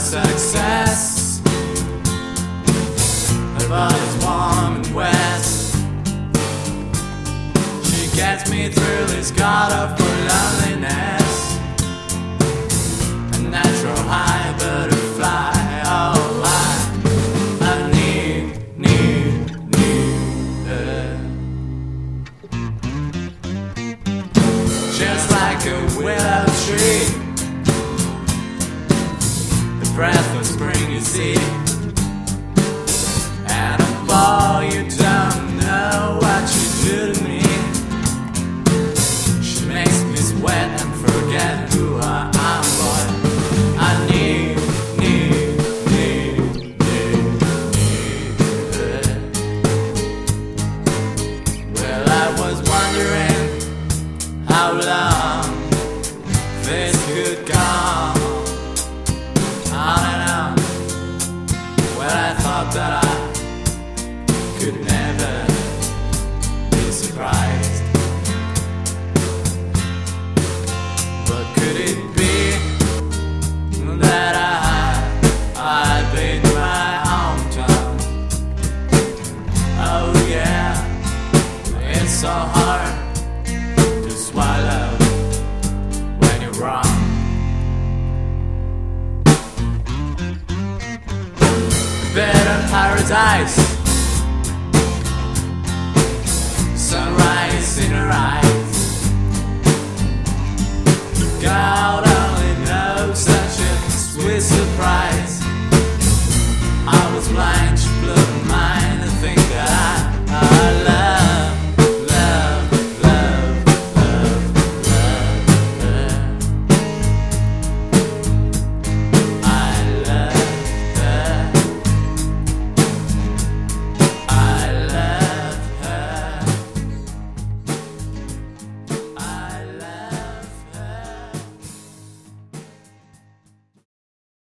success. Her body's warm and wet. She gets me through this god of loneliness. A natural high butterfly. Oh, I need her. Just like a willow tree, the breath of spring you see. And a boy, you don't know what you do to me. She makes me sweat and forget who I am, boy. I need her. Well, I was wondering how long this could go on and on. Well, I thought that I could never be surprised. But could it be that I beat my own tongue? Oh yeah, it's so hard to swallow when you're wrong. Better paradise